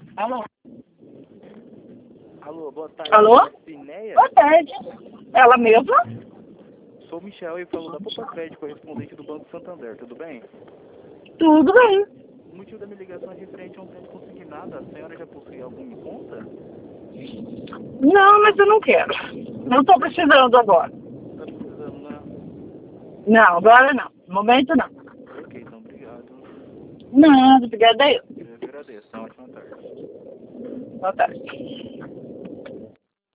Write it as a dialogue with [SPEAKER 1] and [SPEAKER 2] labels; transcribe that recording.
[SPEAKER 1] Alô?
[SPEAKER 2] Alô, boa tarde.
[SPEAKER 1] Alô?
[SPEAKER 2] Cineia?
[SPEAKER 1] Boa tarde. Ela mesma?
[SPEAKER 2] Sou o Michel e falo da Poupa Crédito, correspondente do Banco Santander, tudo bem?
[SPEAKER 1] Tudo bem.
[SPEAKER 2] O motivo da minha ligação é referente a um crédito consignado. A senhora já possui alguma em conta?
[SPEAKER 1] Não, mas eu não quero. Não estou precisando agora.
[SPEAKER 2] Tá precisando, né?
[SPEAKER 1] Não, agora não. No momento não.
[SPEAKER 2] Ok, então obrigado.
[SPEAKER 1] Nada, obrigada a eu.
[SPEAKER 2] Eu agradeço. Uma ótima tarde.
[SPEAKER 1] Boa tarde.